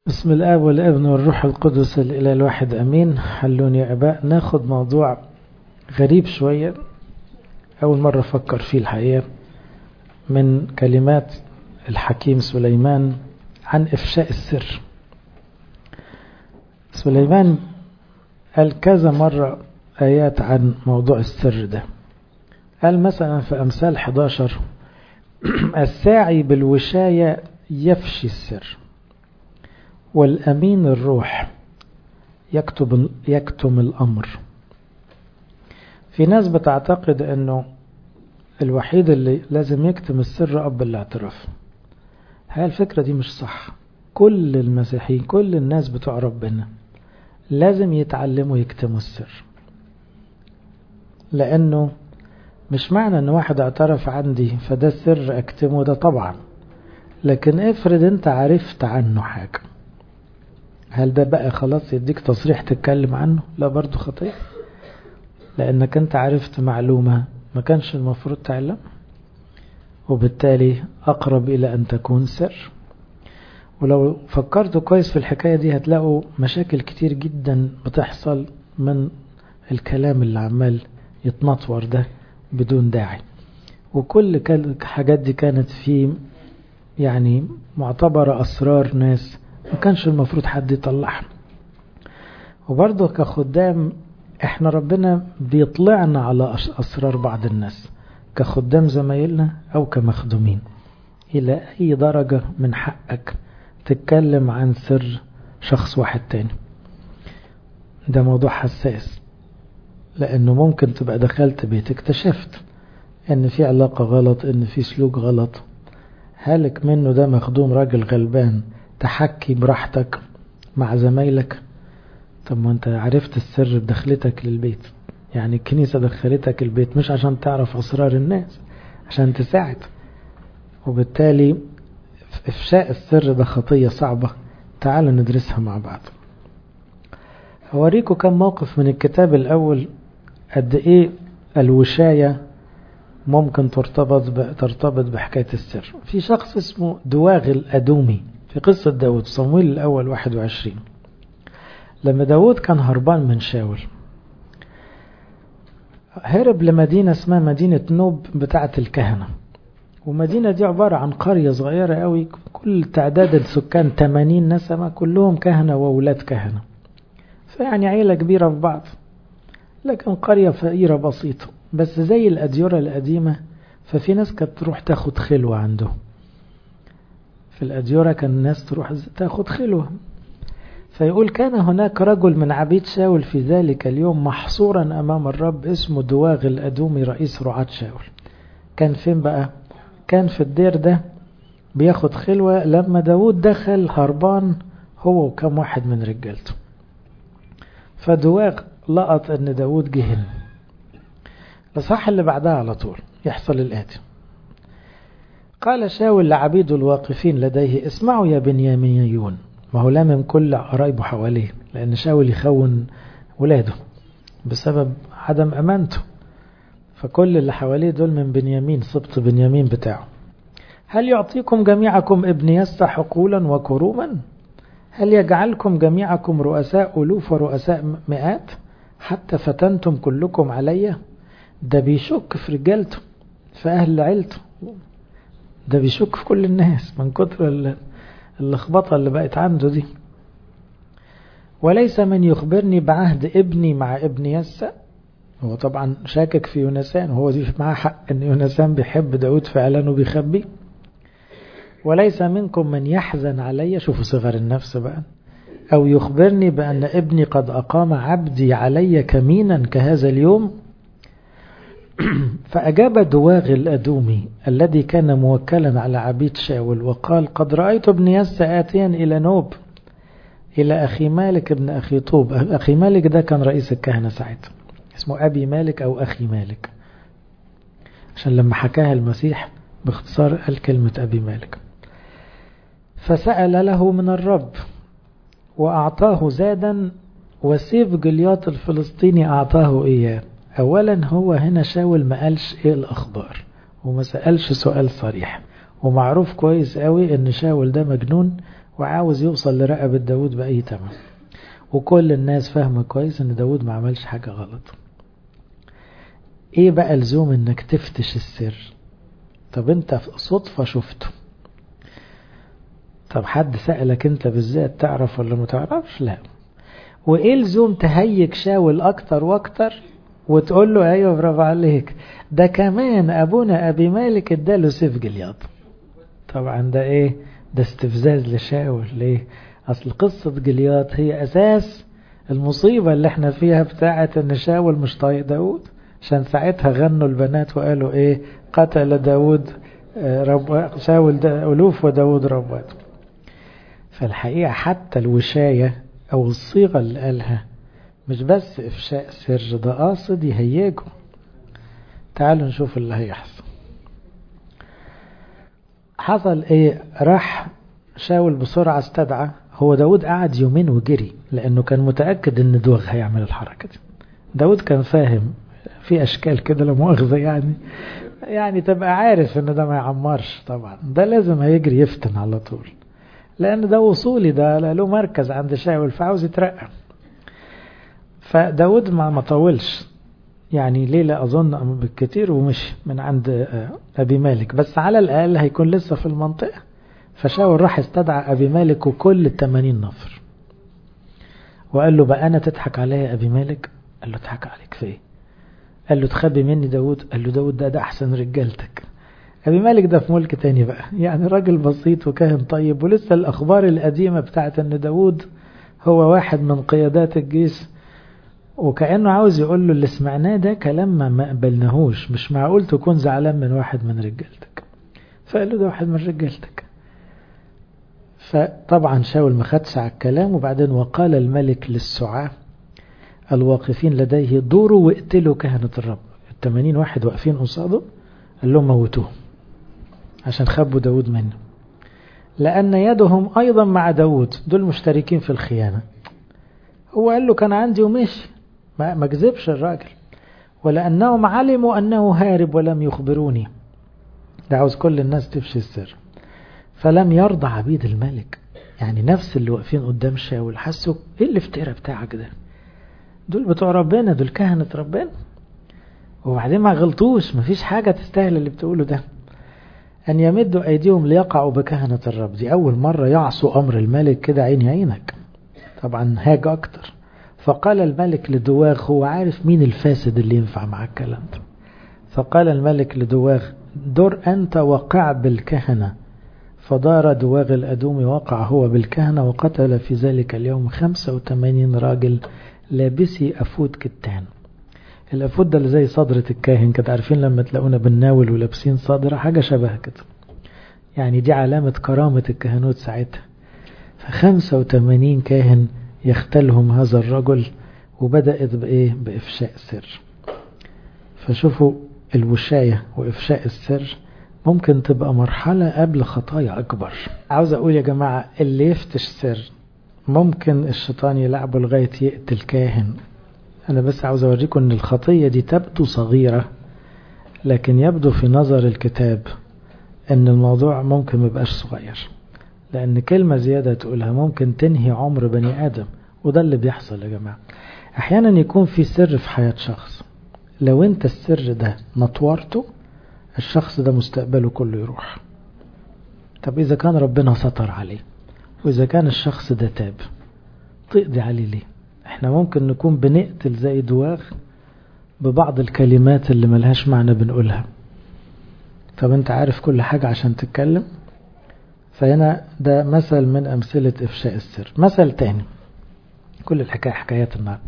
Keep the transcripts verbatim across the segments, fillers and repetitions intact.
بسم الآب والابن والروح القدس الإله الواحد أمين. حلون يا أباء. ناخد موضوع غريب شوية، أول مرة أفكر فيه الحقيقة، من كلمات الحكيم سليمان عن إفشاء السر. سليمان قال كذا مرة آيات عن موضوع السر ده. قال مثلا في أمثال إحدى عشر الساعي بالوشاية يفشي السر، والأمين الروح يكتب يكتم الأمر. في ناس بتعتقد أنه الوحيد اللي لازم يكتم السر أب الاعتراف. هاي الفكرة دي مش صح. كل المسيحيين، كل الناس بتوع ربنا لازم يتعلموا يكتموا السر، لأنه مش معنى أن واحد اعترف عندي فده السر أكتمه، ده طبعا، لكن افرض انت عرفت عنه حاجة، هل ده بقى خلاص يديك تصريح تتكلم عنه؟ لا، برضو خطير، لأنك انت عرفت معلومة ما كانش المفروض تعلم، وبالتالي أقرب إلى أن تكون سر. ولو فكرتوا كويس في الحكاية دي هتلاقوا مشاكل كتير جدا بتحصل من الكلام اللي عمال يتنطور ده بدون داعي، وكل حاجات دي كانت في يعني معتبرة أسرار ناس ما كانش المفروض حد يطلعها. وبرضه كخدام احنا ربنا بيطلعنا على أسرار بعض الناس كخدام زمايلنا أو كمخدومين. إلى أي درجة من حقك تتكلم عن سر شخص واحد تاني؟ ده موضوع حساس، لأنه ممكن تبقى دخلت بيت اكتشفت ان في علاقة غلط، ان في سلوك غلط، هالك منه ده مخدوم راجل غلبان تحكي براحتك مع زمايلك. طب ما انت عرفت السر بدخلتك للبيت، يعني الكنيسة دخلتك البيت مش عشان تعرف أسرار الناس، عشان تساعد. وبالتالي إفشاء السر ده خطية صعبة. تعالوا ندرسها مع بعض. هوريكم كم موقف من الكتاب الأول قد إيه الوشاية ممكن ترتبط ترتبط بحكاية السر. في شخص اسمه دواغ الأدومي في قصة داود، صمويل الأول واحد وعشرين. لما داود كان هربان من شاول، هرب لمدينة اسمها مدينة نوب بتاعة الكهنة، ومدينة دي عبارة عن قرية صغيرة قوي، كل تعداد السكان ثمانين نسمة، كلهم كهنة وولاد كهنة، فيعني عيلة كبيرة في بعض، لكن قرية فقيرة بسيطة. بس زي الأديرة القديمة، ففي ناس كانت تروح تاخد خلوة عنده. في الأديرة كان الناس تروح تاخد خلوة. فيقول كان هناك رجل من عبيد شاول في ذلك اليوم محصورا أمام الرب اسمه دواغ الأدومي رئيس رعاة شاول. كان فين بقى؟ كان في الدير ده بياخد خلوة لما داود دخل هربان هو وكم واحد من رجالته. فدواغ لقط ان داود جهن. الصح اللي بعدها على طول يحصل الآتي: قال شاول لعبيد الواقفين لديه اسمعوا يا بنيامينيون. ما هو لامم كل قرايبه حواليه، لأن شاول يخون ولاده بسبب عدم أمانته، فكل اللي حواليه دول من بنيامين، سبط بنيامين بتاعه. هل يعطيكم جميعكم ابن يسى حقولا وكروما؟ هل يجعلكم جميعكم رؤساء ألوف ورؤساء مئات حتى فتنتم كلكم علي؟ ده بيشك في رجالته، في أهل عيلته، ده بيشك في كل الناس من كتر اللخبطة اللي بقت عنده دي. وليس من يخبرني بعهد ابني مع ابن يسى. هو طبعا شاكك في يونسان، هو دي معاه حق ان يونسان بيحب داود فعلا وبيخبي. وليس منكم من يحزن علي، شوفوا صغر النفس بقى، أو يخبرني بأن ابني قد أقام عبدي علي كمينا كهذا اليوم. فأجاب دواغ الأدومي الذي كان موكلا على عبيد شاول وقال قد رأيت ابن يسى آتيا إلى نوب إلى أخي مالك ابن أخي طوب. أخي مالك ده كان رئيس الكهنة ساعتها، اسمه أبي مالك أو أخي مالك، عشان لما حكاها المسيح باختصار قال كلمة أبي مالك. فسأل له من الرب وأعطاه زادا، وسيف جلياط الفلسطيني أعطاه إياه. أولا هو هنا شاول ما قالش إيه الأخبار، وما سألش سؤال صريح، ومعروف كويس قوي إن شاول ده مجنون وعاوز يوصل لرقبة داود بأي تمن، وكل الناس فاهمة كويس ان داود ما عملش حاجة غلط. ايه بقى لزوم انك تفتش السر؟ طب انت صدفة شفته، طب حد سألك انت بالذات تعرف ولا ما تعرفش؟ لا. وايه لزوم تهيج شاول اكتر واكتر وتقول له ايوه برافو عليك، ده كمان ابونا ابي مالك اداله سيف جلياط. طبعا ده ايه؟ ده استفزاز لشاول. ليه؟ اصل قصة جلياط هي اساس المصيبة اللي احنا فيها بتاعة ان شاول مش طايق داود، عشان ساعتها غنوا البنات وقالوا ايه؟ قتل داود رب شاول ألوف وداود ربوات. فالحقيقة حتى الوشاية او الصيغة اللي قالها مش بس افشاء سر، ده قاصد يهيجه. تعالوا نشوف اللي هيحصل. حصل ايه؟ راح شاول بسرعة استدعى. هو داود قعد يومين وجري لانه كان متأكد ان دوغ هيعمل الحركة دي. داود كان فاهم في اشكال كده لا مؤاخذة يعني يعني تبقى عارف ان ده ما يعمرش، طبعا ده لازم هيجري يفتن على طول، لان ده وصولي، ده له مركز عند شاول فعاوز يترقى. فداود ما ما طولش يعني ليلة أظن بالكتير ومشي من عند أبي مالك، بس على الأقل هيكون لسه في المنطقة. فشاول راح استدعى أبي مالك وكل التمانين نفر وقال له بقى أنا تضحك عليا أبي مالك؟ قال له تضحك عليك في إيه؟ قال له تخبي مني داود؟ قال له داود ده ده أحسن رجالتك. أبي مالك ده في ملك تاني بقى، يعني راجل بسيط وكاهن طيب، ولسه الأخبار القديمة بتاعت أن داود هو واحد من قيادات الجيش، وكأنه عاوز يقول له اللي سمعناه ده كلام ما قبلناهوش، مش معقول تكون زعلان من واحد من رجالتك. فقال له ده واحد من رجالتك. فطبعا شاول ما خدش على الكلام. وبعدين وقال الملك للسعاة الواقفين لديه دوروا واقتلوا كهنة الرب. التمانين واحد واقفين قصاده قال لهم موتوهم عشان خبوا داود منه، لأن يدهم أيضا مع داود، دول مشتركين في الخيانة. هو قال له كان عندي ومشي، ما كذبش الراجل. ولأنهم علموا أنه هارب ولم يخبروني، ده عاوز كل الناس تفشي السر. فلم يرضى عبيد الملك، يعني نفس اللي واقفين قدام شاول حسوا ايه اللي افترى بتاعك ده؟ دول بتوع ربنا، دول كهنة ربنا، وبعدين ما غلطوش، ما فيش حاجة تستاهل اللي بتقوله ده. أن يمدوا أيديهم ليقعوا بكهنة الرب، دي أول مرة يعصوا أمر الملك كده عيني عينك. طبعا هاج أكتر. فقال الملك لدواغ، هو عارف مين الفاسد اللي ينفع مع الكلام ده. فقال الملك لدواغ دور أنت وقع بالكهنة. فدار دواغ الأدومي وقع هو بالكهنة، وقتل في ذلك اليوم خمسة وثمانين راجل لابسي أفود كتان. الأفود ده اللي زي صدرة الكاهن كده، عارفين لما تلاقونا بالناول ولابسين صدرة، حاجة شبه كده، يعني دي علامة كرامة الكهنوت ساعتها. فخمسة وثمانين كاهن يختلهم هذا الرجل، وبدأت بإيه؟ بإفشاء سر. فشوفوا الوشاية وإفشاء السر ممكن تبقى مرحلة قبل خطايا أكبر. عاوز أقول يا جماعة اللي يفتش سر ممكن الشيطان يلعبه لغاية يقتل كاهن. أنا بس عاوز أوريكم أن الخطية دي تبدو صغيرة، لكن يبدو في نظر الكتاب أن الموضوع ممكن مبقاش صغير، لأن كلمة زيادة تقولها ممكن تنهي عمر بني آدم. وده اللي بيحصل يا جماعة. أحيانا يكون في سر في حياة شخص، لو أنت السر ده نطورته الشخص ده مستقبله كله يروح. طب إذا كان ربنا سطر عليه، وإذا كان الشخص ده تاب، تقضي عليه ليه؟ احنا ممكن نكون بنقتل زي دواغ ببعض الكلمات اللي ملهاش معنى بنقولها. طب انت عارف كل حاجة عشان تتكلم؟ فهنا ده مثل من أمثلة إفشاء السر. مثل تاني، كل الحكاية حكايات النار.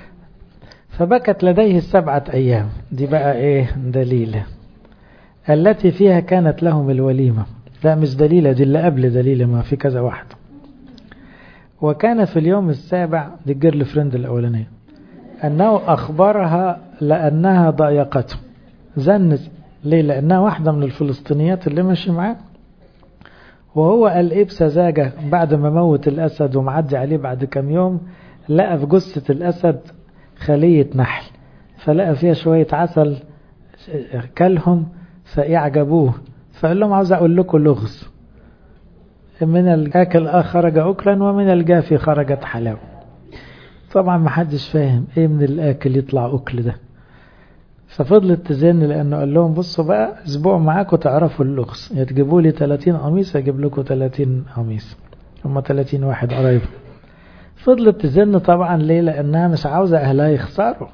فبكت لديه السبعة أيام، دي بقى ايه؟ دليلة التي فيها كانت لهم الوليمة. لا مش دليلة، دي اللي قبل دليلة، ما في كذا واحد. وكان في اليوم السابع، دي الجيرل فريند الأولانية، أنه أخبرها لأنها ضايقته. زنت ليه؟ لأنها واحدة من الفلسطينيات اللي ماشي معاه، وهو قال إيه بسذاجة بعد ما موت الأسد ومعدي عليه بعد كم يوم، لقى في جثة الأسد خلية نحل، فلقى فيها شوية عسل كلهم فإعجبوه، فقال لهم عاوز أقول لكم لغز، من الآكل خرج أكلا ومن الجافي خرجت حلاوة. طبعا ما حدش فاهم ايه من الآكل يطلع أكل ده. ففضلت تزن لأنه قال لهم بصوا بقى أسبوع معاكم تعرفوا اللغز، يا تجيبوا لي ثلاثين قميص أجيب لكم ثلاثين قميص، هم ثلاثين واحد قريب. فضلت تزن طبعا ليه؟ لأنها مش عاوزة أهلها يخسروا.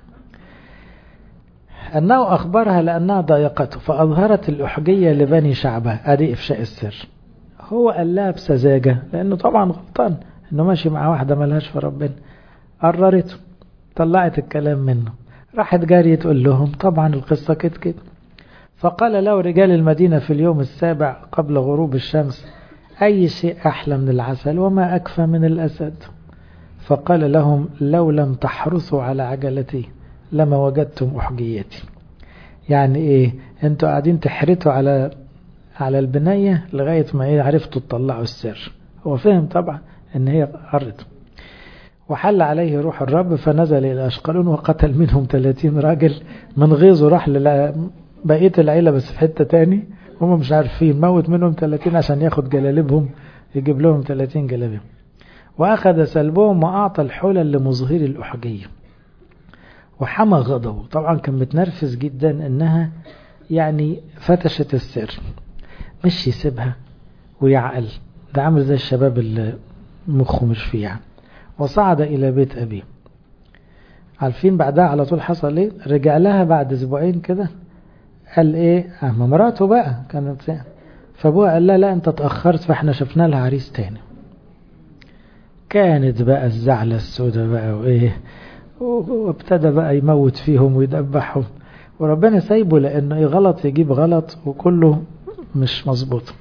أنه أخبرها لأنها ضايقته فأظهرت الأحجية لبني شعبها. أدي إفشاء السر. هو قال لها بسذاجة لأنه طبعا غلطان أنه ماشي مع واحدة ملهاش في ربنا. قررته، طلعت الكلام منه، راحت جارية تقول لهم طبعا القصة كده كده. فقال له رجال المدينة في اليوم السابع قبل غروب الشمس أي شيء أحلى من العسل وما أكفى من الأسد. فقال لهم لو لم تحرصوا على عجلتي لما وجدتم أحجيتي. يعني إيه؟ أنتوا قاعدين تحرتوا على على البنية لغاية ما إيه عرفتوا تطلعوا السر. هو فهم طبعا إن هي قرته. وحل عليه روح الرب فنزل إلى أشقلون وقتل منهم ثلاثين راجل. من غيظه راح لبقية العيلة بس في حتة تاني هم مش عارفين، موت منهم ثلاثين عشان ياخد جلالبهم، يجيب لهم ثلاثين جلالب. وأخذ سلبهم وأعطى الحلل لمظهر الأحجية وحمى غضبه. طبعا كان متنرفز جدا إنها يعني فتشت السر، مش يسيبها ويعقل، ده عامل زي الشباب اللي مخه مش فيه يعني. وصعد إلى بيت أبيه. عارفين بعدها على طول حصل إيه؟ رجع لها بعد أسبوعين كده قال إيه؟ أه مراته بقى كانت يعني. فأبوها قال لها لا أنت تأخرت فإحنا شفنا لها عريس تاني. كانت بقى الزعلة السوداء بقى وإيه، وابتدى بقى يموت فيهم ويدبحهم، وربنا سايبه لأنه إيه غلط يجيب غلط وكله مش مظبوط.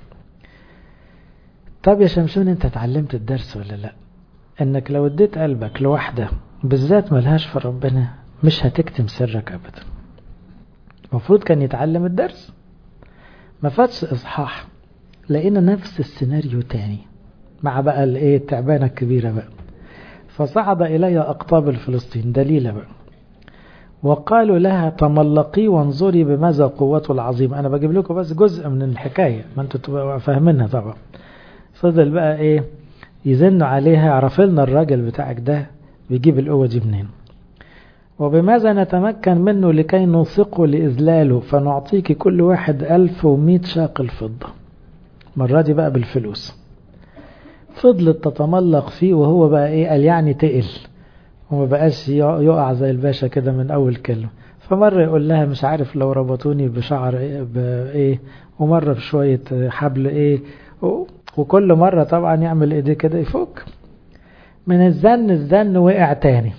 طب يا شمشون أنت اتعلمت الدرس ولا لا؟ انك لو اديت قلبك لوحدة بالذات ملهاش في ربنا مش هتكتم سرك ابدا. المفروض كان يتعلم الدرس. ما فاتش اصحاح لقينا نفس السيناريو تاني مع بقى الايه التعبانة الكبيرة بقى. فصعد الي اقطاب الفلسطين دليلة بقى وقالوا لها تملقي وانظري بماذا قوته العظيم. انا بجيب لكم بس جزء من الحكاية ما انتوا تبقوا فاهمينها طبعا. فضل بقى ايه يزنوا عليها عرف لنا الراجل بتاعك ده بيجيب القوة دي منين، وبماذا نتمكن منه لكي نوثقه لإذلاله فنعطيك كل واحد ألف ومئة شاقل فضة. مرة دي بقى بالفلوس. فضلت تتملق فيه وهو بقى ايه قال يعني تقل وما بقاش يقع زي الباشا كده من أول كلمة. فمرة يقول لها مش عارف لو ربطوني بشعر ايه بايه، ومرة بشوية حبل ايه، وكل مرة طبعا يعمل ايديه كده يفك. من الزن الزن وقع تاني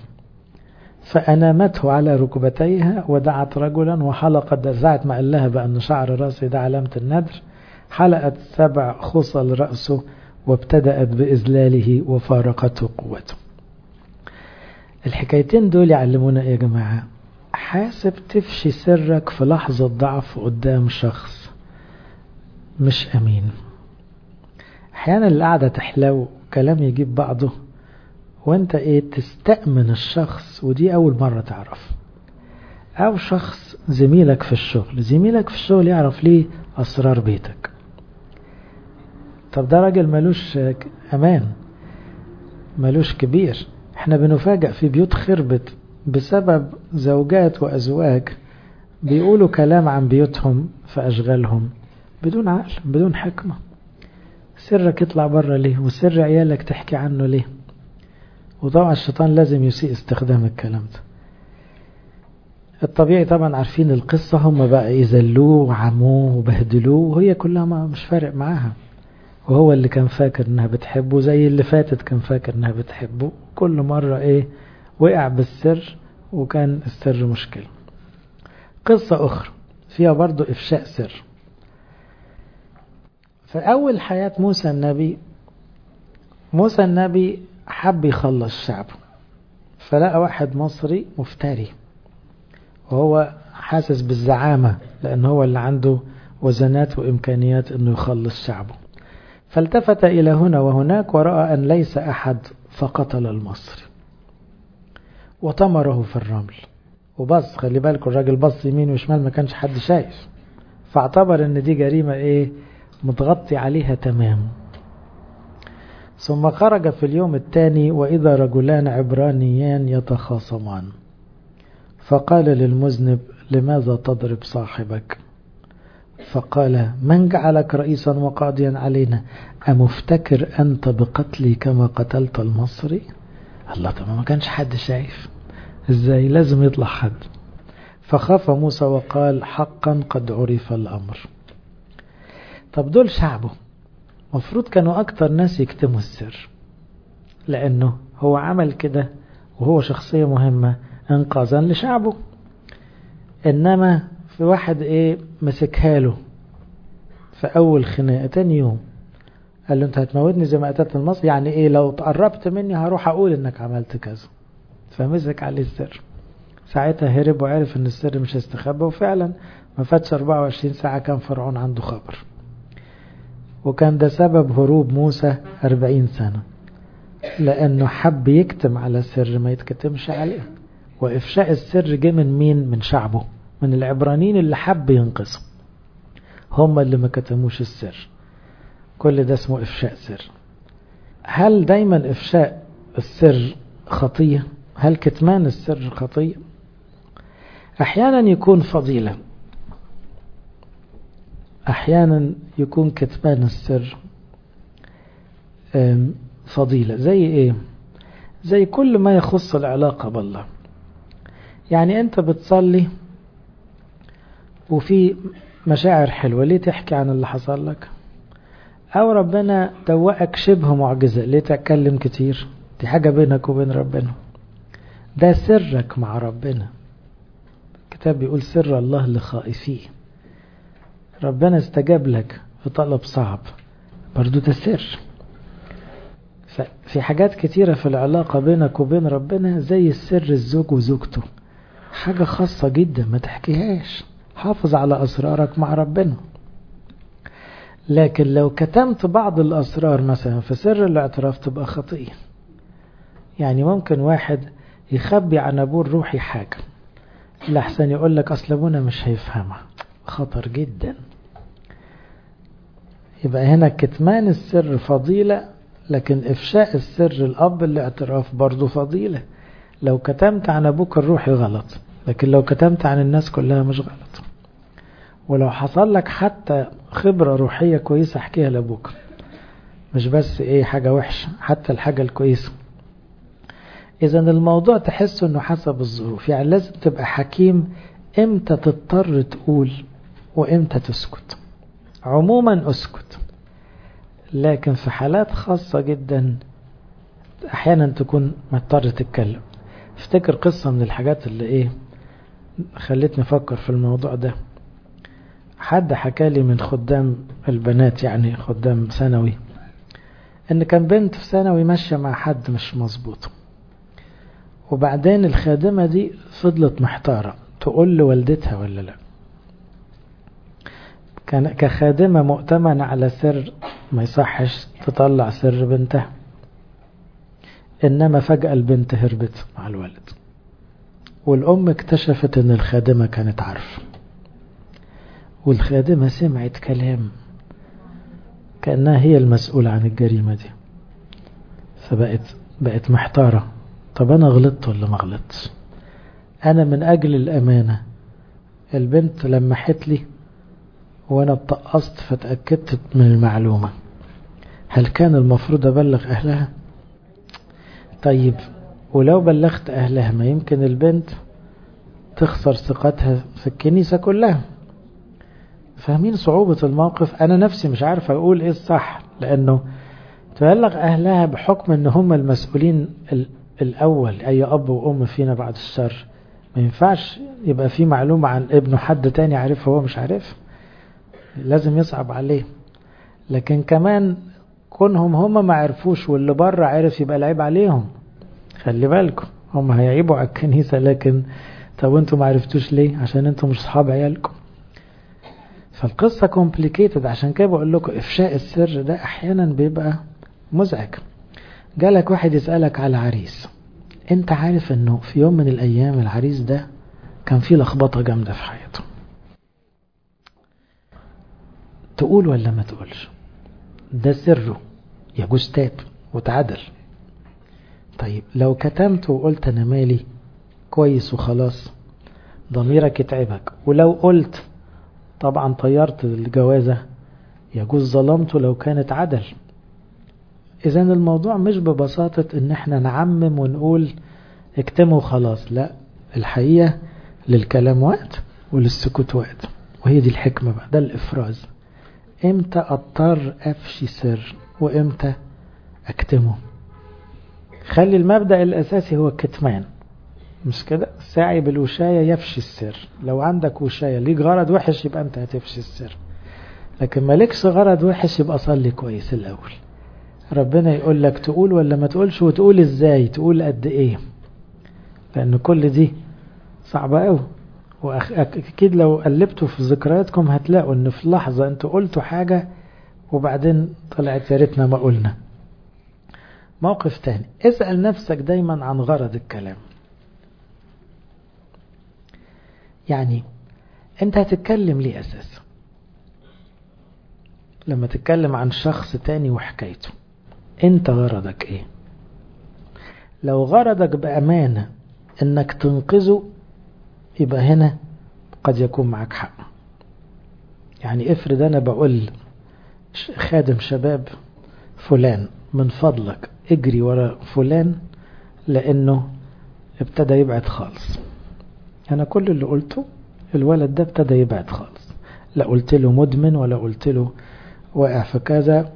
فأنامته على ركبتيها ودعت رجلا وحلقت ساعة ما قال لها بقى أن شعر رأسي ده علامة الندر. حلقت سبع خصل رأسه وابتدأت بإذلاله وفارقته قوته. الحكايتين دول يعلمونا ايه يا جماعة؟ حاسب تفشي سرك في لحظة ضعف قدام شخص مش أمين. احيانا القعدة تحلو كلام يجيب بعضه وانت ايه تستأمن الشخص ودي اول مرة تعرف. او شخص زميلك في الشغل، زميلك في الشغل يعرف ليه اسرار بيتك. طب ده راجل ملوش امان، ملوش كبير. احنا بنفاجأ في بيوت خربت بسبب زوجات وازواج بيقولوا كلام عن بيوتهم في اشغالهم بدون عقل بدون حكمة. سرك يطلع بره ليه؟ وسر عيالك تحكي عنه ليه؟ وطبعا الشيطان لازم يسيء استخدام الكلام ده. الطبيعي طبعا عارفين القصة، هم بقى يذلوه وعموه وبهدلوه وهي كلها ما مش فارق معاها، وهو اللي كان فاكر انها بتحبه زي اللي فاتت كان فاكر انها بتحبه. كل مرة ايه وقع بالسر وكان السر مشكلة. قصة اخرى فيها برضو افشاء سر. في أول حياة موسى النبي، موسى النبي حب يخلص شعبه فلقى واحد مصري مفتري وهو حاسس بالزعامة لأن هو اللي عنده وزنات وإمكانيات أنه يخلص شعبه. فالتفت إلى هنا وهناك ورأى أن ليس أحد فقتل المصري وطمره في الرمل وبص. خلي بالكم الراجل بص يمين وشمال ما كانش حد شايف، فاعتبر أن دي جريمة إيه متغطي عليها تمام. ثم خرج في اليوم الثاني وإذا رجلان عبرانيان يتخاصمان، فقال للمذنب لماذا تضرب صاحبك؟ فقال من جعلك رئيسا وقاضيا علينا؟ أمفتكر أنت بقتلي كما قتلت المصري؟ الله، طب ما كانش حد شايف، ازاي لازم يطلع حد. فخاف موسى وقال حقا قد عرف الأمر. طب دول شعبه، مفروض كانوا أكتر ناس يكتموا السر، لأنه هو عمل كده وهو شخصية مهمة انقاذا لشعبه. إنما في واحد إيه مسكها له في أول خناقة، تاني يوم قال له أنت هتموتني زي ما قتلت المصري، يعني إيه لو تقربت مني هروح أقول إنك عملت كذا. فمسك عليه السر، ساعتها هرب وعرف إن السر مش هيستخبى، وفعلا ما فاتش أربعة وعشرين ساعة كان فرعون عنده خبر. وكان ده سبب هروب موسى أربعين سنة، لأنه حب يكتم على سر ما يتكتمش عليه. وإفشاء السر جه من مين؟ من شعبه، من العبرانيين اللي حب ينقذهم، هم اللي ما كتموش السر. كل ده اسمه إفشاء سر. هل دايما إفشاء السر خطية؟ هل كتمان السر خطية؟ أحيانا يكون فضيلة، أحيانا يكون كتمان السر فضيلة. زي إيه؟ زي كل ما يخص العلاقة بالله. يعني أنت بتصلي وفي مشاعر حلوة، ليه تحكي عن اللي حصل لك؟ أو ربنا دوقك شبه معجزة، ليه تتكلم كتير؟ دي حاجة بينك وبين ربنا، ده سرك مع ربنا. الكتاب بيقول سر الله لخائفيه. ربنا استجاب لك في طلب صعب، برضو ده سر. في حاجات كتيرة في العلاقة بينك وبين ربنا زي السر الزوج وزوجته، حاجة خاصة جدا ما تحكيهاش، حافظ على أسرارك مع ربنا. لكن لو كتمت بعض الأسرار مثلا في سر الاعتراف تبقى خطية. يعني ممكن واحد يخبي عن أبوه الروحي حاجة لحسن يقول لك أصل أبونا مش هيفهمها، خطر جدا. يبقى هنا كتمان السر فضيلة، لكن إفشاء السر الأب الاعتراف برضو فضيلة. لو كتمت عن أبوك الروحي غلط، لكن لو كتمت عن الناس كلها مش غلط. ولو حصل لك حتى خبرة روحية كويسة احكيها لأبوك، مش بس ايه حاجة وحشة، حتى الحاجة الكويسة. إذن الموضوع تحس انه حسب الظروف. يعني لازم تبقى حكيم امتى تضطر تقول وامتى تسكت. عموما اسكت، لكن في حالات خاصة جدا احيانا تكون مضطر تتكلم. افتكر قصة من الحاجات اللي ايه خلتني افكر في الموضوع ده. حد حكالي من خدام البنات، يعني خدام ثانوي، ان كان بنت في ثانوي ماشية مع حد مش مظبوط، وبعدين الخادمة دي فضلت محتارة تقول لوالدتها ولا لا. كان كخادمة مؤتمنة على سر ما يصحش تطلع سر بنتها، انما فجأة البنت هربت مع الولد، والام اكتشفت ان الخادمة كانت عارفة، والخادمة سمعت كلام كأنها هي المسؤولة عن الجريمة دي، فبقت بقت محتارة. طب أنا غلطت ولا ما غلطتش؟ أنا من أجل الأمانة البنت لمحت لي وأنا اتقصت فتأكدت من المعلومة، هل كان المفروض أبلغ أهلها؟ طيب ولو بلغت أهلها ما يمكن البنت تخسر ثقتها في الكنيسة كلها. فاهمين صعوبة الموقف؟ أنا نفسي مش عارف أقول إيه الصح، لأنه تبلغ أهلها بحكم أن هم المسؤولين الأول، أي أب وأم فينا بعد الشر. ما ينفعش يبقى في معلومة عن ابنه حد تاني عارفه هو مش عارف، لازم يصعب عليه. لكن كمان كونهم هم ما عرفوش واللي بره عارف يبقى العيب عليهم. خلي بالكم هم هيعيبوا على الكنيسة، لكن طب انتوا ما عرفتوش ليه؟ عشان انتوا مش صحاب عيالكم. فالقصة complicated. عشان كده بقول لكم إفشاء السر ده أحيانا بيبقى مزعج. جالك واحد يسألك على عريس، انت عارف انه في يوم من الأيام العريس ده كان فيه لخبطة جامدة في حياته، تقول ولا ما تقولش؟ ده سره، يجوز تاب وتعدل. طيب لو كتمت وقلت أنا مالي كويس وخلاص ضميرك يتعبك، ولو قلت طبعا طيرت الجوازة يجوز ظلمته لو كانت عدل. إذن الموضوع مش ببساطة إن احنا نعمم ونقول اكتموا وخلاص، لا، الحقيقة للكلام وقت وللسكوت وقت، وهي دي الحكمة بقى، ده الإفراز. امتى اضطر افشي سر وامتى اكتمه. خلي المبدأ الاساسي هو الكتمان، مش كده؟ الساعي بالوشاية يفشي السر. لو عندك وشاية ليك غرض وحش يبقى انت هتفشي السر، لكن مالكش غرض وحش يبقى صلي كويس الاول. ربنا يقول لك تقول ولا ما تقولش، وتقول ازاي، تقول قد ايه، لان كل دي صعبة قوي. واكيد لو قلبتوا في ذكرياتكم هتلاقوا ان في لحظة انتوا قلتوا حاجة وبعدين طلعت يا ريتنا ما قلنا. موقف تاني، اسأل نفسك دايما عن غرض الكلام. يعني انت هتتكلم ليه اساسا؟ لما تتكلم عن شخص تاني وحكايته انت غرضك ايه؟ لو غرضك بأمانة انك تنقذه يبقى هنا قد يكون معك حق. يعني افرض انا بقول خادم شباب فلان من فضلك اجري ورا فلان لانه ابتدى يبعد خالص، انا كل اللي قلته الولد ده ابتدى يبعد خالص، لا قلت له مدمن ولا قلت له واقع في كذا.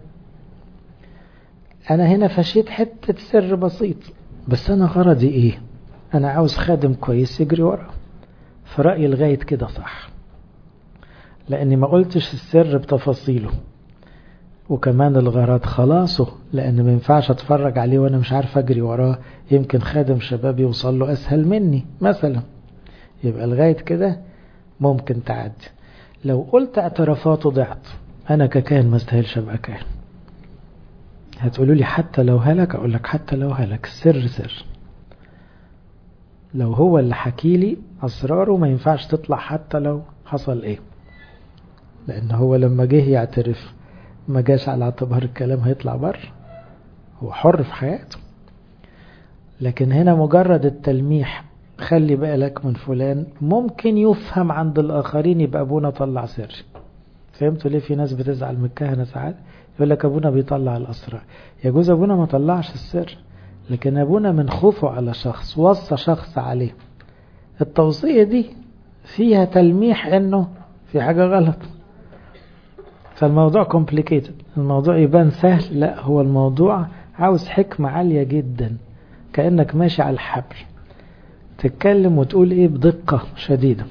انا هنا فشيت حتة سر بسيط، بس انا غرضي ايه؟ انا عاوز خادم كويس يجري ورا. في رأيي لغاية كده صح، لاني ما قلتش السر بتفاصيله، وكمان الغرض خلاصه، لان ما ينفعش اتفرج عليه وانا مش عارف اجري وراه، يمكن خادم شباب يوصل له اسهل مني مثلا، يبقى لغاية كده ممكن تعدي. لو قلت اعترافاته ضعت، انا ككاهن ما استاهلش ابقى كاهن. هتقولوا لي حتى لو هلك، اقول لك حتى لو هلك السر سر. لو هو اللي حكي لي اسراره ما ينفعش تطلع حتى لو حصل ايه، لان هو لما جه يعترف ما جاش على اعتبار الكلام هيطلع بره، هو حر في حياته. لكن هنا مجرد التلميح، خلي بالك من فلان، ممكن يفهم عند الآخرين يبقى أبونا طلع سر. فهمتوا ليه في ناس بتزعل من الكهنة ساعات؟ يقول لك أبونا بيطلع الأسرار. يجوز أبونا ما طلعش السر، لكن أبونا من خوفه على شخص وصى شخص عليه. التوصية دي فيها تلميح إنه في حاجة غلط، فالموضوع complicated. الموضوع يبان سهل، لا، هو الموضوع عاوز حكمة عالية جدا، كأنك ماشي على الحبل، تتكلم وتقول ايه بدقة شديدة.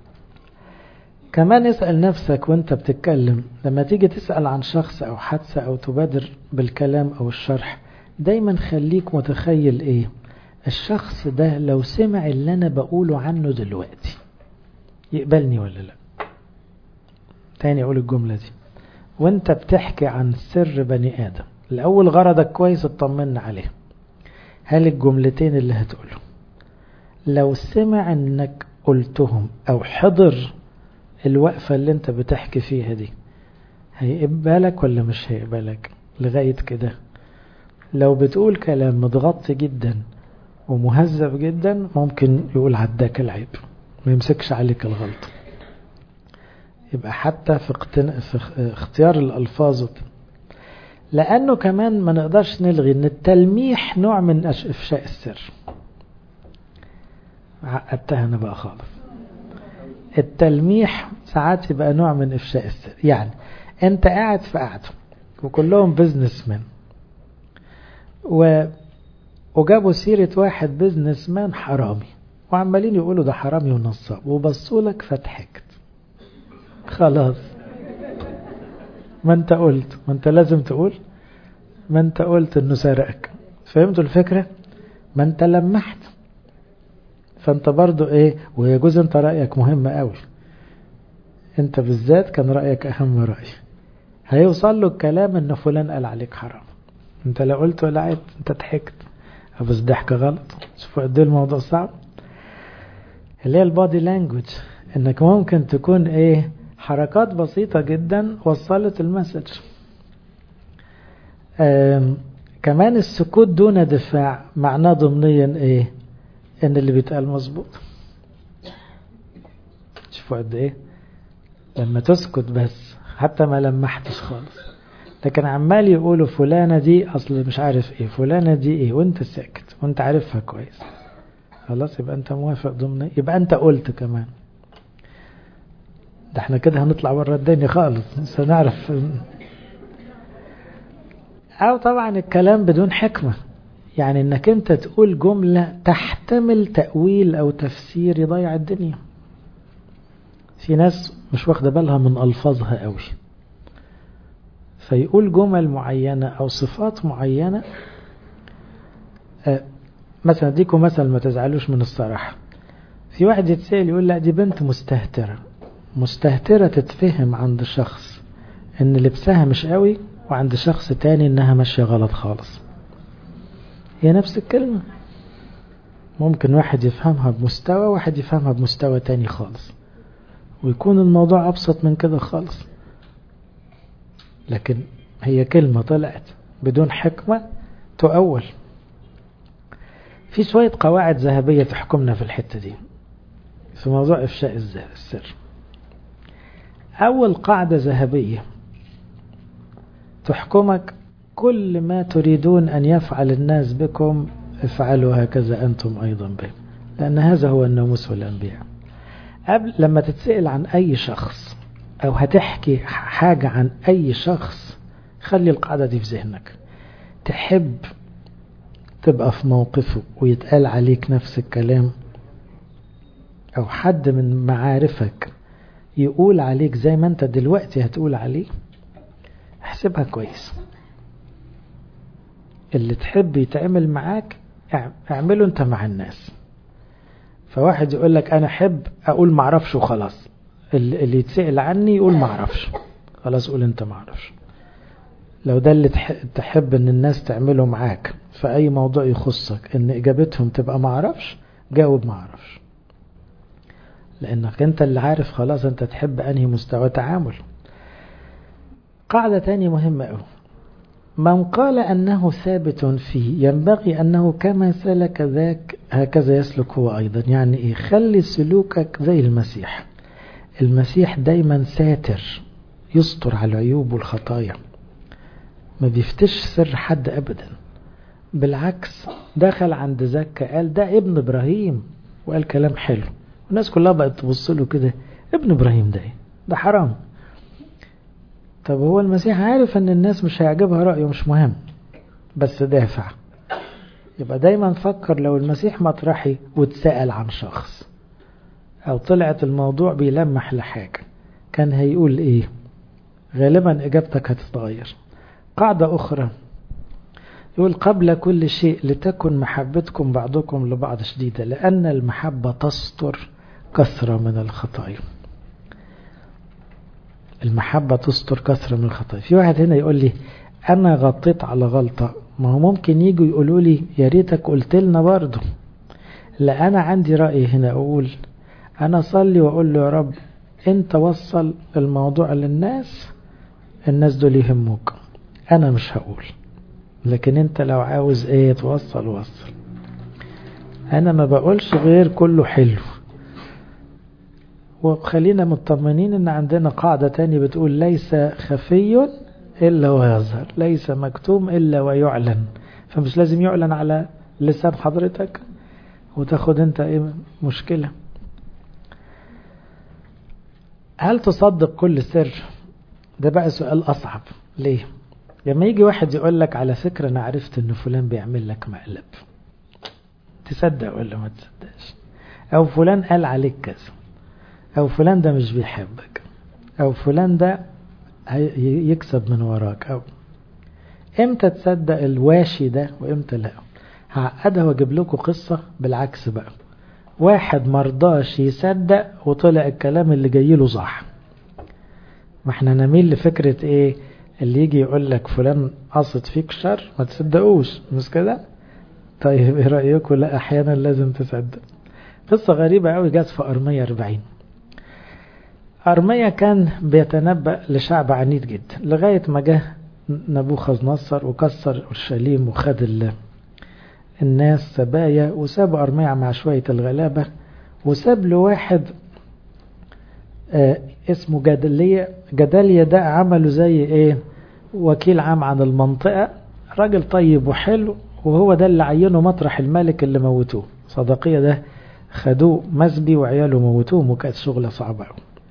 كمان اسأل نفسك وانت بتتكلم، لما تيجي تسأل عن شخص او حادثة او تبادر بالكلام او الشرح، دايما خليك متخيل ايه الشخص ده لو سمع اللي انا بقوله عنه دلوقتي يقبلني ولا لا. تاني اقول الجملة دي، وانت بتحكي عن سر بني ادم، الاول غرضك كويس اطمن عليه، هل الجملتين اللي هتقوله لو سمع انك قلتهم او حضر الوقفة اللي انت بتحكي فيها دي هيقبلك ولا مش هيقبلك؟ لغاية كده لو بتقول كلام متغطي جدا ومهذب جدا ممكن يقول عداك العيب، ما يمسكش عليك الغلط. يبقى حتى في, اقتن... في اختيار الألفاظ، لأنه كمان ما نقدرش نلغي ان التلميح نوع من إفشاء السر. عقدتها أنا بقى خالص. التلميح ساعات يبقى نوع من إفشاء السر. يعني أنت قاعد في قاعدة وكلهم بيزنس مان، و... وجابوا سيرة واحد بيزنس مان حرامي وعمالين يقولوا ده حرامي ونصاب، وبصوا لك فضحكت، خلاص ما انت قلت، ما انت لازم تقول، ما انت قلت انه سرقك. فهمتوا الفكرة؟ ما انت لمحت، فانت برضو ايه، ويجوز انت رأيك مهم قوي، انت بالذات كان رأيك اهم رأي، هيوصل له الكلام ان فلان قال عليك حرام، انت لا قلت ولا عيد، انت ضحكت، بس ضحك غلط. شوفوا قد ايه الموضوع صعب. اللي هي البادي لانجوج، انك ممكن تكون ايه حركات بسيطة جدا وصلت المسج. كمان السكوت دون دفاع معناه ضمنيا ايه؟ ان اللي بيتقال مظبوط. شوفوا قد ايه لما تسكت بس حتى ما لمحتش خالص، لكن عمال يقولوا فلانة دي اصل مش عارف ايه، فلانة دي ايه، وانت ساكت وانت عارفها كويس، خلاص يبقى انت موافق ضمنيا، يبقى انت قلت كمان. ده احنا كده هنطلع بره الدنيا خالص، مش هنعرف. او طبعا الكلام بدون حكمة، يعني انك انت تقول جملة تحتمل تأويل او تفسير يضيع الدنيا. في ناس مش واخدة بالها من ألفاظها قوي، فيقول جمل معينة أو صفات معينة. آه مثلا ديكم مثلا ما تزعلوش من الصراحة، في واحد يتسأل يقول لا دي بنت مستهترة. مستهترة تتفهم عند شخص ان لبسها مش قوي، وعند شخص تاني انها ماشية غلط خالص. هي نفس الكلمة، ممكن واحد يفهمها بمستوى واحد يفهمها بمستوى تاني خالص، ويكون الموضوع أبسط من كده خالص. لكن هي كلمة طلعت بدون حكمة تؤول. في شوية قواعد ذهبية تحكمنا في الحتة دي في موضوع إفشاء السر. أول قاعدة ذهبية تحكمك: كل ما تريدون أن يفعل الناس بكم افعلوا هكذا أنتم أيضا بهم، لأن هذا هو الناموس والأنبياء. قبل لما تتسأل عن أي شخص أو هتحكي حاجة عن أي شخص، خلي القاعدة دي في ذهنك. تحب تبقى في موقفه ويتقال عليك نفس الكلام، أو حد من معارفك يقول عليك زي ما أنت دلوقتي هتقول عليه، احسبها كويس. اللي تحب يتعمل معاك اعمله أنت مع الناس. فواحد يقول لك أنا أحب أقول معرفش وخلاص، اللي يتسأل عني يقول معرفش، خلاص قول أنت معرفش. لو ده اللي تحب أن الناس تعمله معاك في أي موضوع يخصك، أن إجابتهم تبقى معرفش، جاوب معرفش، لأنك أنت اللي عارف خلاص أنت تحب أنهي مستوى تعامل. قاعدة تانية مهمة أوي: من قال أنه ثابت فيه ينبغي أنه كما سلك ذاك هكذا يسلك هو أيضا. يعني إيه؟ خلي سلوكك زي المسيح. المسيح دايما ساتر، يستر على العيوب والخطايا، ما بيفتش سر حد أبدا. بالعكس، دخل عند زكا قال ده ابن إبراهيم، وقال كلام حلو، والناس كلها بقت تبص له كده، ابن إبراهيم ده ده حرام. طب هو المسيح عارف ان الناس مش هيعجبها رأيه، مش مهم، بس دافع. يبقى دايما فكر لو المسيح مطرحي واتسأل عن شخص او طلعت الموضوع بيلمح لحاجة، كان هيقول ايه؟ غالبا اجابتك هتتغير. قاعدة اخرى يقول: قبل كل شيء لتكن محبتكم بعضكم لبعض شديدة، لان المحبة تستر كثرة من الخطايا. المحبة تستر كثرة من الخطايا. في واحد هنا يقول لي أنا غطيت على غلطة، ما هو ممكن يجوا يقولوا لي يا ريتك قلت لنا برضه. لا، أنا عندي رأي هنا، أقول أنا صلي وأقول له يا رب أنت وصل الموضوع للناس، الناس دول يهموك، أنا مش هقول، لكن أنت لو عاوز إيه توصل وصل. أنا ما بقولش غير كله حلو. وخلينا مطمئنين ان عندنا قاعدة تانية بتقول: ليس خفي الا ويظهر، ليس مكتوم الا ويعلن. فمش لازم يعلن على لسان حضرتك وتاخد انت ايه مشكلة. هل تصدق كل سر؟ ده بقى سؤال اصعب. ليه؟ لما يجي واحد يقول لك على فكرة انا عرفت ان فلان بيعمل لك مقلب، تصدق ولا ما تصدقش؟ او فلان قال عليك كذا، او فلان ده مش بيحبك، او فلان ده يكسب من وراك. او امتى تصدق الواشي ده وامتى لا؟ هعقدها واجيب لكم قصة بالعكس بقى. واحد مرضاش يصدق وطلع الكلام اللي جاي له صح. ما احنا نميل لفكرة ايه؟ اللي يجي يقول لك فلان قصد فيك شر ما تصدقوش، مش كده؟ طيب ايه رأيكم؟ لا، احيانا لازم تصدق. قصة غريبة قوي جات في أرمية أربعين. أرمية كان بيتنبأ لشعب عنيد جدا، لغاية ما جه نبوخذ نصر وكسر أورشليم وخد الناس سبايا، وساب أرميا مع شوية الغلابة، وساب له واحد آه اسمه جدلية. جدلية ده عمله زي ايه، وكيل عام عن المنطقة، راجل طيب وحلو، وهو ده اللي عينه مطرح الملك اللي موتوه. صدقية ده خدوه مسبي وعياله موتوه، وكانت شغلة صعبة.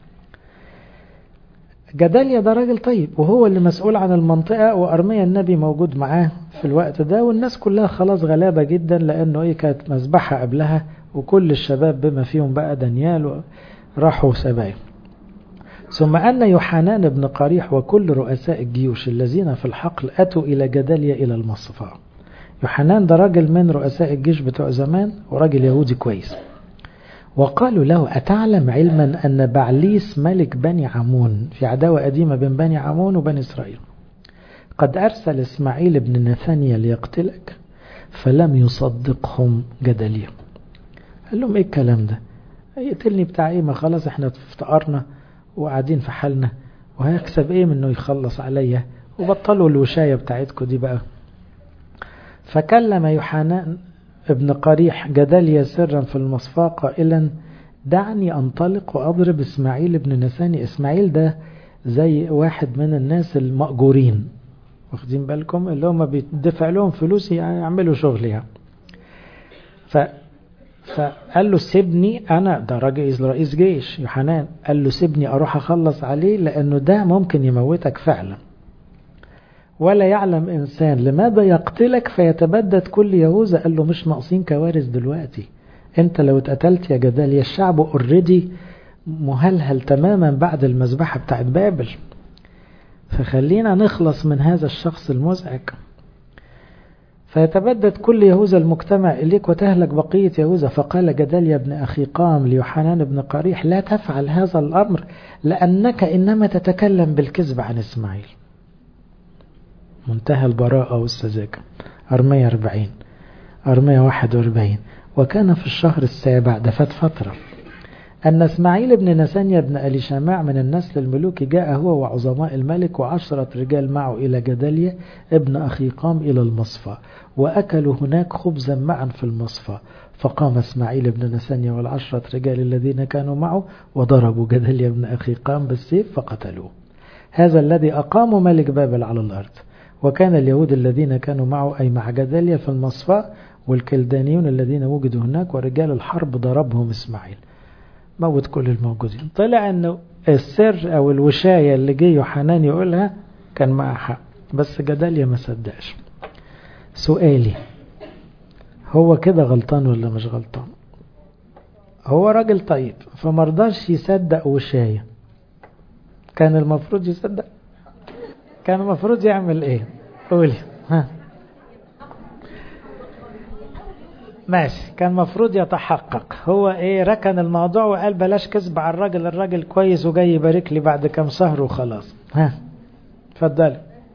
جدلية ده راجل طيب، وهو اللي مسؤول عن المنطقة، وأرميا النبي موجود معاه في الوقت ده، والناس كلها خلاص غلابة جدا، لأنه إيه كانت مذبحة قبلها، وكل الشباب بما فيهم بقى دانيال راحوا سبايا. ثم أن يوحنان بن قريح وكل رؤساء الجيوش الذين في الحقل أتوا إلى جدلية إلى المصفى. يوحنان ده راجل من رؤساء الجيش بتوع زمان، وراجل يهودي كويس. وقالوا له أتعلم علما أن بعليس ملك بني عمون، في عداوة قديمة بين بني عمون وبني إسرائيل، قد أرسل إسماعيل بن نثانيا ليقتلك؟ فلم يصدقهم جدلية. قال لهم إيه الكلام ده، يقتلني بتاع إيه، ما خلاص إحنا افتقرنا وقاعدين في حالنا، وهيكسب إيه منه يخلص عليا، وبطلوا الوشاية بتاعتكم دي بقى. فكلم يوحنان ابن قريح جدلية سرا في المصفى قائلا دعني أنطلق وأضرب إسماعيل بن نثاني. إسماعيل ده زي واحد من الناس المأجورين، واخدين بالكم، اللي هم بيدفع لهم فلوس يعملوا شغل يعني. ف... فقال له سيبني أنا، ده راجل رئيس جيش يوحنان، قال له سيبني أروح أخلص عليه، لأنه ده ممكن يموتك فعلا. ولا يعلم إنسان لماذا يقتلك فيتبدد كل يهوذا. قال له مش ناقصين كوارث دلوقتي، انت لو اتقتلت يا جداليا الشعب اوريدي مهلهل تماما بعد المذبحة بتاعت بابل، فخلينا نخلص من هذا الشخص المزعج. فيتبدد كل يهوذا المجتمع إليك وتهلك بقية يهوذا. فقال جداليا بن أخيقام ليوحنان بن قريح لا تفعل هذا الأمر، لأنك إنما تتكلم بالكذب عن إسماعيل. منتهى البراءة والسذاجة. أرميا أربعين، أرميا واحد وأربعين. وكان في الشهر السابع، ده فات فترة، أن إسماعيل بن نثانيا بن أليشامع من النسل الملوكي جاء هو وعظماء الملك وعشرة رجال معه إلى جداليا ابن أخيقام إلى المصفى، وأكلوا هناك خبزا معا في المصفى. فقام إسماعيل بن نثانيا والعشرة رجال الذين كانوا معه وضربوا جداليا بن أخيقام بالسيف فقتلوه. هذا الذي أقاموا ملك بابل على الأرض. وكان اليهود الذين كانوا معه أي مع جداليا في المصفى، والكلدانيون الذين وجدوا هناك ورجال الحرب ضربهم إسماعيل، موت كل الموجودين. طلع أنه السر أو الوشاية اللي جه يوحنان يقولها كان معها حق، بس جداليا ما صدقش. سؤالي، هو كده غلطان ولا مش غلطان؟ هو راجل طيب فمرضاش يصدق وشاية، كان المفروض يصدق؟ كان المفروض يعمل ايه؟ قولي. ها ماشي، كان المفروض يتحقق. هو ايه، ركن الموضوع وقال بلاش كذب على الراجل، الراجل كويس وجاي يبارك لي بعد كام شهر وخلاص. ها اتفضل.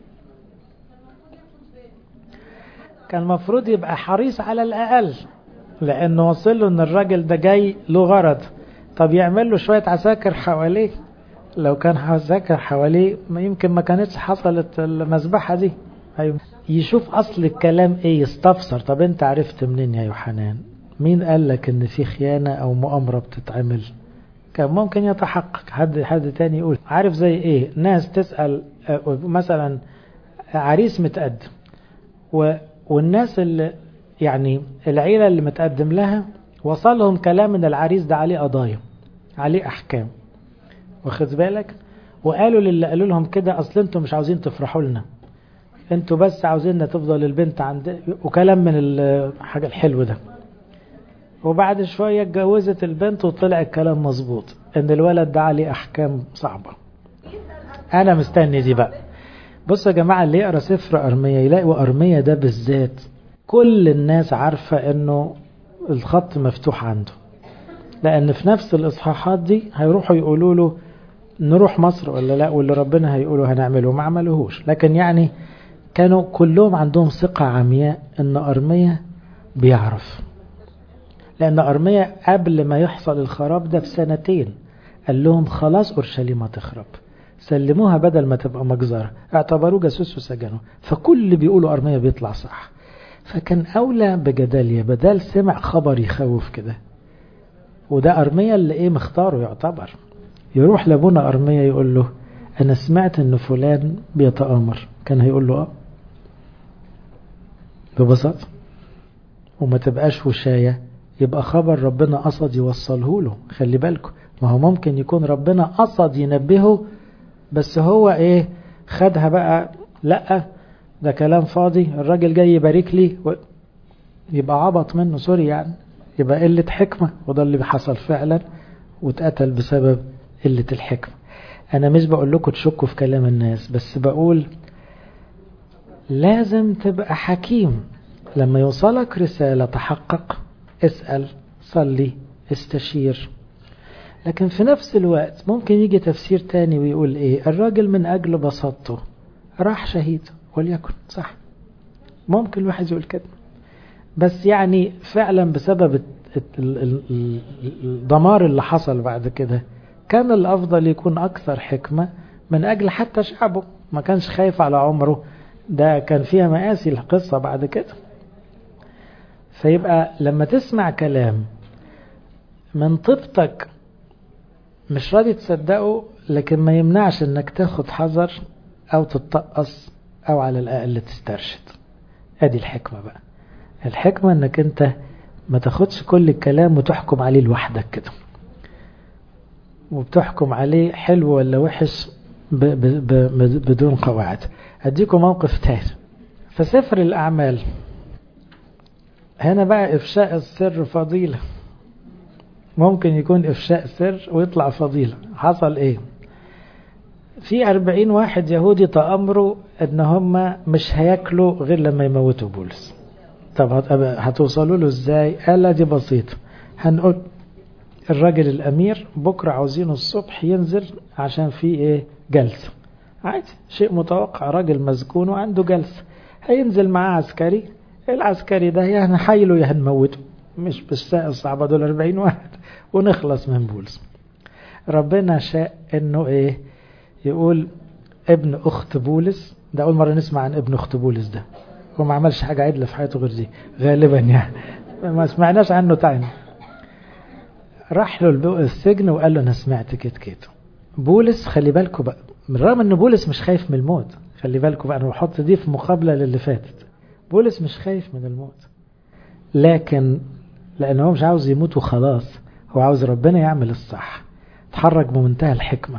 كان المفروض يبقى حريص على الأقل، لأنه وصل له ان الراجل ده جاي له غرض. طب يعمل له شوية عساكر حواليه، لو كان عساكر حواليه ما يمكن ما كانتش حصلت المذبحة دي. أيوة. يشوف أصل الكلام ايه، يستفسر. طب انت عرفت منين يا يوحنان؟ مين قال لك ان في خيانة او مؤامرة بتتعمل؟ كان ممكن يتحقق. حد حد تاني يقول عارف زي ايه، ناس تسأل مثلا عريس متقدم و والناس اللي يعني العيلة اللي متقدم لها وصلهم كلام ان العريس ده عليه قضايا، عليه احكام، واخد بالك، وقالوا للي قالوا لهم كده اصل انتوا مش عاوزين تفرحوا لنا، انتوا بس عاوزيننا تفضل البنت عند، وكلام من الحاجة الحلو ده. وبعد شوية اتجوزت البنت وطلع الكلام مظبوط ان الولد ده عليه احكام صعبة. انا مستني دي بقى. بصوا يا جماعة، اللي يقرأ سفر أرميا يلاقوا أرميا ده بالذات كل الناس عارفة انه الخط مفتوح عنده، لان في نفس الاصحاحات دي هيروحوا يقولوا له نروح مصر ولا لا، واللي ربنا هيقولوا هنعمله ما عملوهوش. لكن يعني كانوا كلهم عندهم ثقة عمياء ان أرميا بيعرف، لان أرميا قبل ما يحصل الخراب ده بسنتين قال لهم خلاص أورشليم هتخرب، سلموها بدل ما تبقى مجزرة، اعتبروه جاسوس وسجنوه. فكل اللي بيقولوا أرميا بيطلع صح. فكان أولى بجداليا بدل سمع خبر يخوف كده، وده أرميا اللي إيه مختاره يعتبر، يروح لابونا أرميا يقول له أنا سمعت إن فلان بيتآمر، كان هيقول له آه ببساطة، وما تبقاش وشاية، يبقى خبر ربنا قصد يوصله له. خلي بالكم، ما هو ممكن يكون ربنا قصد ينبهه بس هو ايه خدها بقى، لا ده كلام فاضي، الراجل جاي يبارك لي و... يبقى عبط منه، سوري يعني، يبقى قلة حكمة، وده اللي حصل فعلا، واتقتل بسبب قلة الحكمة. انا مش بقول لكم تشكوا في كلام الناس، بس بقول لازم تبقى حكيم. لما يوصلك رسالة تحقق، اسأل، صلي، استشير. لكن في نفس الوقت ممكن يجي تفسير تاني ويقول ايه، الراجل من اجل بساطته راح شهيد، وليكن صح، ممكن الواحد يقول كده، بس يعني فعلا بسبب الدمار اللي حصل بعد كده كان الافضل يكون اكثر حكمة من اجل حتى شعبه، ما كانش خايف على عمره، ده كان فيها مآسي القصة بعد كده. فيبقى لما تسمع كلام من طيبتك مش راضي تصدقه، لكن ما يمنعش انك تاخد حذر او تتطقص او على الاقل تسترشد. ادي الحكمة بقى. الحكمة انك انت ما تاخدش كل الكلام وتحكم عليه لوحدك كده، وبتحكم عليه حلو ولا وحش ب ب ب بدون قواعد. اديكم موقف تاني في سفر الاعمال. هنا بقى افشاء السر فضيلة، ممكن يكون افشاء سر ويطلع فضيلة. حصل ايه؟ في أربعين واحد يهودي تأمروا ان هم مش هياكلوا غير لما يموتوا بولس. طب هتوصلوا له ازاي؟ قال دي بسيطة، هنقول الراجل الامير بكرة عاوزينه الصبح ينزل عشان في ايه جلسة، عادي شيء متوقع، راجل مسجون وعنده جلسة، هينزل معاه عسكري، العسكري ده يا هنحيله يا هنموته، مش بالساعة الصعبة دول أربعين واحد ونخلص من بولس. ربنا شاء انه ايه يقول ابن اخت بولس، ده اول مرة نسمع عن ابن اخت بولس ده، هو ما عملش حاجة عدلة في حياته غير دي غالبا يعني، ما سمعناش عنه تاني. راح له السجن وقال له انا سمعت كده كده. بولس خلي بالكم بقى، من رغم ان بولس مش خايف من الموت، خلي بالكم بقى، انا بحط دي في مقابلة للي فاتت، بولس مش خايف من الموت، لكن لانه مش عاوز يموت وخلاص، هو عاوز ربنا يعمل الصح، تحرك بمنتهى الحكمة.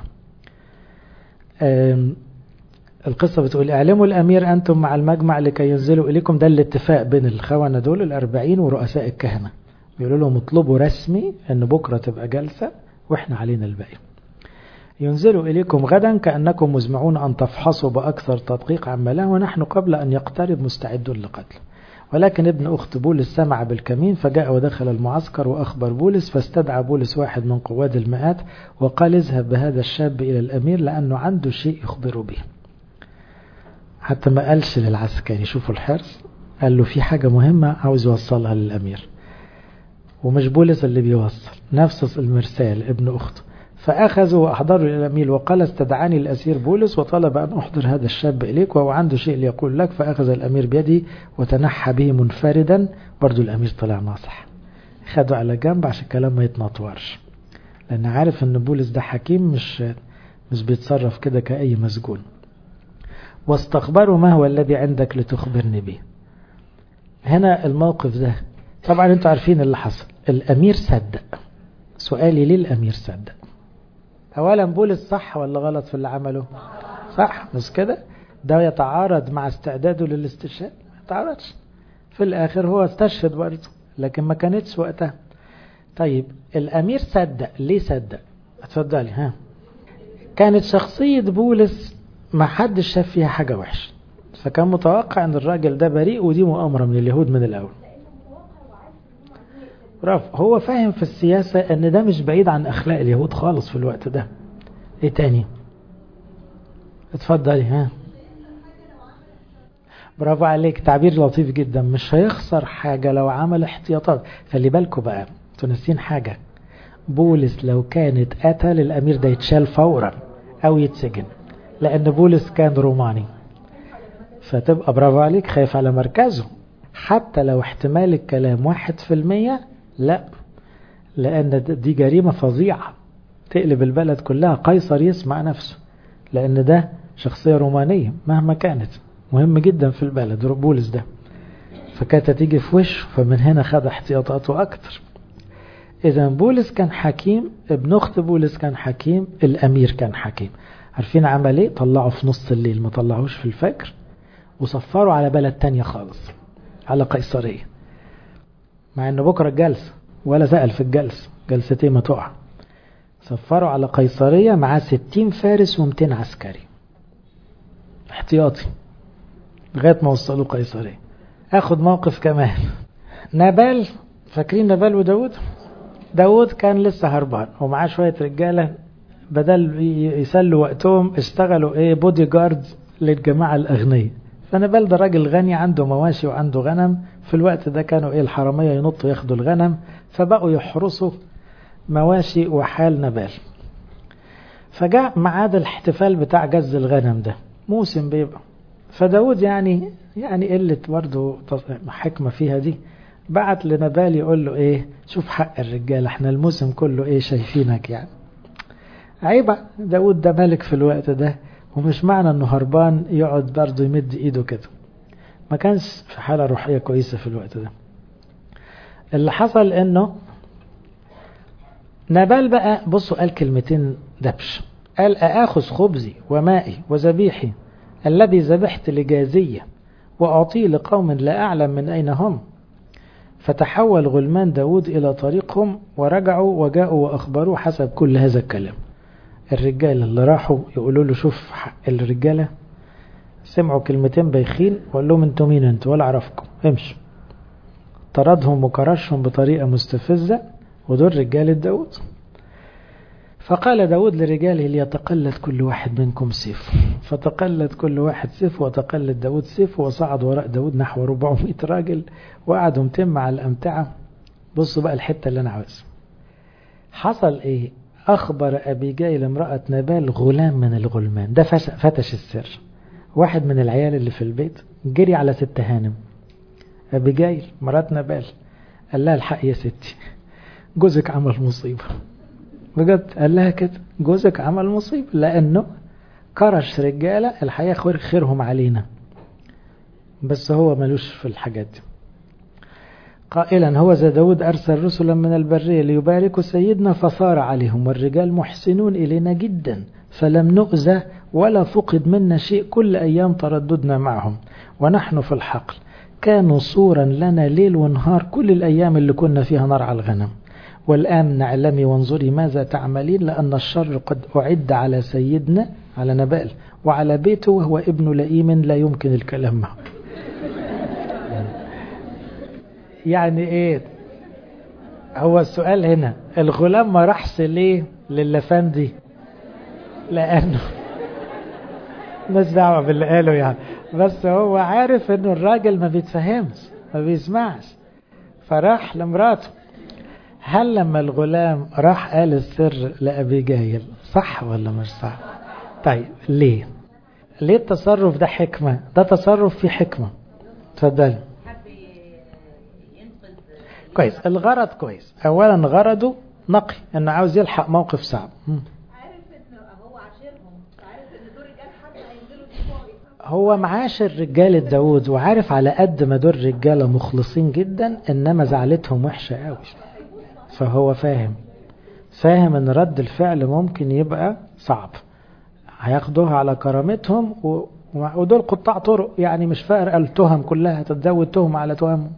القصة بتقول اعلموا الامير انتم مع المجمع لكي ينزلوا اليكم، ده الاتفاق بين الخونة دول الاربعين ورؤساء الكهنة، بيقولوا لهم اطلبوا رسمي ان بكرة تبقى جلسة واحنا علينا الباقي. ينزلوا إليكم غدا كأنكم مزمعون أن تفحصوا بأكثر تدقيق عما له، ونحن قبل أن يقترب مستعدون لقتله. ولكن ابن أخت بولس سمع بالكمين فجاء ودخل المعسكر وأخبر بولس، فاستدعى بولس واحد من قواد المئات وقال اذهب بهذا الشاب إلى الأمير لأنه عنده شيء يخبره به. حتى ما قالش للعسكري، شوفوا الحرص، قال له في حاجة مهمة عاوز يوصلها للأمير، ومش بولس اللي بيوصل، نفس المرسال ابن أخته. فأخذوا وأحضروا إلى الأمير وقال استدعاني الأسير بولس وطلب أن أحضر هذا الشاب إليك وهو عنده شيء ليقول لك. فأخذ الأمير بيدي وتنحى به منفردا، برضو الأمير طلع ناصح، خدوا على جنب عشان الكلام ما يتنطورش، لأن عارف أن بولس ده حكيم، مش مش بيتصرف كده كأي مسجون. واستخبروا ما هو الذي عندك لتخبرني به. هنا الموقف ده طبعا انتوا عارفين اللي حصل، الأمير صدق. سؤالي ليه الأمير صدق؟ أولا بولس صح ولا غلط في اللي عمله؟ صح، مش كده؟ ده يتعارض مع استعداده للاستشهاد؟ ما يتعارضش، في الآخر هو استشهد برضه، لكن ما كانتش وقتها. طيب الأمير صدق، ليه صدق؟ اتفضلي. ها، كانت شخصية بولس ما حدش شاف فيها حاجة وحشة، فكان متوقع ان الراجل ده بريء، ودي مؤامرة من اليهود من الأول. برافو، هو فاهم في السياسة ان ده مش بعيد عن اخلاق اليهود خالص في الوقت ده. ايه تاني؟ اتفضلي. ها، برافو عليك، تعبير لطيف جدا، مش هيخسر حاجة لو عمل احتياطات. خلي بالكوا بقى، انتوا ناسين حاجة، بولس لو كانت قتل الامير ده يتشال فورا، أو يتسجن، لأن بولس كان روماني. فتبقى برافو عليك خايف على مركزه، حتى لو احتمال الكلام واحد في المية لا، لأن دي جريمة فظيعة تقلب البلد كلها. قيصر يسمع نفسه، لأن ده شخصية رومانية مهما كانت، مهم جدا في البلد بولس ده، فكانت تيجي في وش، فمن هنا خد احتياطاته أكتر. إذا بولس كان حكيم، ابن أخت بولس كان حكيم، الأمير كان حكيم. عارفين عمل ايه؟ طلعوا في نص الليل، ما طلعوش في الفجر، وصفروا على بلد تانية خالص، على قيصرية، مع انه بكرة الجلسة ولا سأل في الجلسة، جلستين ما تقع. صفروا على قيصرية مع ستين فارس ومتين عسكري احتياطي لغاية ما وصلوا قيصرية. اخد موقف كمان، نبال، فاكرين نبال وداود؟ داود كان لسه هربان ومعاه شوية رجالة، بدل يسلوا وقتهم اشتغلوا ايه بودي جارد للجماعة الأغنياء. فنبال ده راجل غني عنده مواشي وعنده غنم، في الوقت ده كانوا ايه الحرامية ينطوا ياخدوا الغنم، فبقوا يحرسوا مواشي وحال نبال. فجاء معاد الاحتفال بتاع جز الغنم ده، موسم بيبقى، فداود يعني يعني قلة برضه حكمة فيها دي، بعت لنبال يقول له ايه، شوف حق الرجال، احنا الموسم كله ايه شايفينك يعني. عيبة، داود ده ملك في الوقت ده، ومش معنى انه هربان يقعد برضه يمد ايده كده. ما كانش في حالة روحية كويسة في الوقت ده. اللي حصل انه نبال بقى، بصوا قال كلمتين دبش، قال أأخذ خبزي ومائي وذبيحي الذي ذبحت لجازية وأعطيه لقوم لا أعلم من أين هم. فتحول غلمان داود إلى طريقهم ورجعوا وجاءوا وأخبروا حسب كل هذا الكلام. الرجال اللي راحوا يقولوا له شوف حق الرجالة، سمعوا كلمتين بايخين وقال لهم انتوا مين انتوا ولا عرفكم امشوا. طردهم وكرشهم بطريقة مستفزة، ودول رجال داود. فقال داود لرجاله ليتقلد كل واحد منكم سيف، فتقلد كل واحد سيف، وتقلد داود سيف، وصعد وراء داود نحو أربعمائة راجل، وقعدوا متم على الأمتعة. بصوا بقى الحتة اللي أنا عاوزها. حصل إيه؟ أخبر أبيجايل امرأة نبال غلام من الغلمان، ده فتش السر، واحد من العيال اللي في البيت جري على ست هانم، أبيجايل مرات نبال، قال لها الحق يا ستي جوزك عمل مصيبة، بجد قال لها كده، جوزك عمل مصيبة، لأنه كرش رجالة الحقيقة خيرهم علينا، بس هو ملوش في الحاجات دي. قائلا هو ذا داود أرسل رسلا من البرية ليباركوا سيدنا فصار عليهم، والرجال محسنون إلينا جدا، فلم نؤذى ولا فقد منا شيء كل أيام ترددنا معهم، ونحن في الحقل كانوا صورا لنا ليل ونهار كل الأيام اللي كنا فيها نرعى الغنم. والآن نعلمي وانظري ماذا تعملين، لأن الشر قد أعد على سيدنا على نبال وعلى بيته، وهو ابن لئيم لا يمكن الكلام معه. يعني ايه هو السؤال هنا؟ الغلام ما راحش ليه للفندي؟ لأنه مش دعوة باللي قاله يعني، بس هو عارف انه الراجل ما بيتفهمش ما بيسمعش، فراح لمراته. هل لما الغلام راح قال السر لأبيجايل صح ولا مش صح؟ طيب ليه ليه التصرف ده حكمة؟ ده تصرف فيه حكمة. تفضل. كويس، الغرض كويس. اولا غرضه نقي، انه عاوز يلحق موقف صعب. عارف انه هو عاشرهم، عارف ان دول رجال حتى هينزلوا دي، هو معاشر رجال داود، وعارف على قد ما دول رجاله مخلصين جدا، انما زعلتهم وحشه قوي، فهو فاهم فاهم ان رد الفعل ممكن يبقى صعب، هياخدوها على كرامتهم، و... ودول قطاع طرق يعني، مش فارقه التهم كلها، تتزود تهم على تهمهم.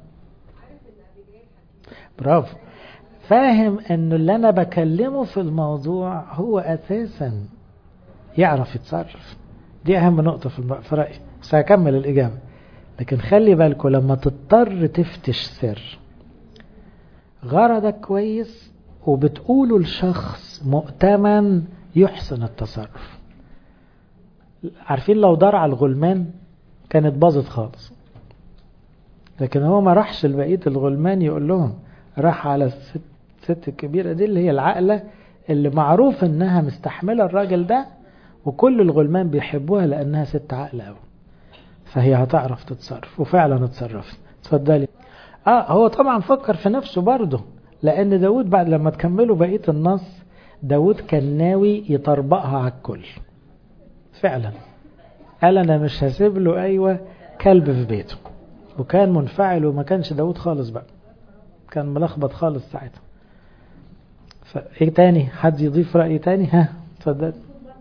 برافو، فاهم انه اللي انا بكلمه في الموضوع هو اساسا يعرف يتصرف. دي اهم نقطة في رأيي، بس هكمل الاجابة. لكن خلي بالكم لما تضطر تفتش سر، غرضك كويس وبتقوله لشخص مؤتمن يحسن التصرف. عارفين لو دار على الغلمان كانت باظت خالص، لكن هو ما راحش لبقية الغلمان يقول لهم، راح على الست, الست الكبيرة دي اللي هي العقلة اللي معروف انها مستحملة الراجل ده، وكل الغلمان بيحبوها لأنها ست عقل أوي، فهي هتعرف تتصرف، وفعلا اتصرفت. اتفضلي. اه هو طبعا فكر في نفسه برضه، لأن داود بعد لما تكملوا بقية النص داود كان ناوي يطربقها على الكل فعلا، قال أنا مش هسيب له أيوة كلب في بيته، وكان منفعل، وما كانش داود خالص بقى، كان ملخبط خالص ساعتها. فايه تاني؟ حد يضيف رأي تاني؟ ها اتفضل.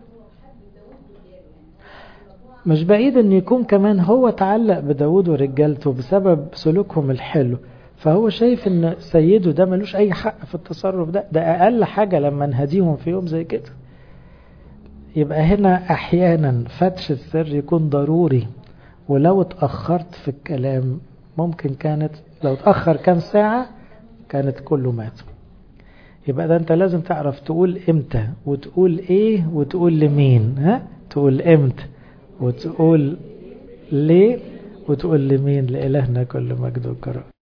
مش بعيد ان يكون كمان هو تعلق بداود ورجالته بسبب سلوكهم الحلو، فهو شايف ان سيده ده ملوش اي حق في التصرف ده، ده اقل حاجة لما نهديهم في يوم زي كده. يبقى هنا احيانا فتش السر يكون ضروري، ولو اتأخرت في الكلام ممكن كانت لو اتأخر كام ساعة كانت كله مات. يبقى ده انت لازم تعرف تقول امتى وتقول ايه وتقول لمين. ها تقول امتى وتقول ليه وتقول لمين. لإلهنا كل مجد وكرم.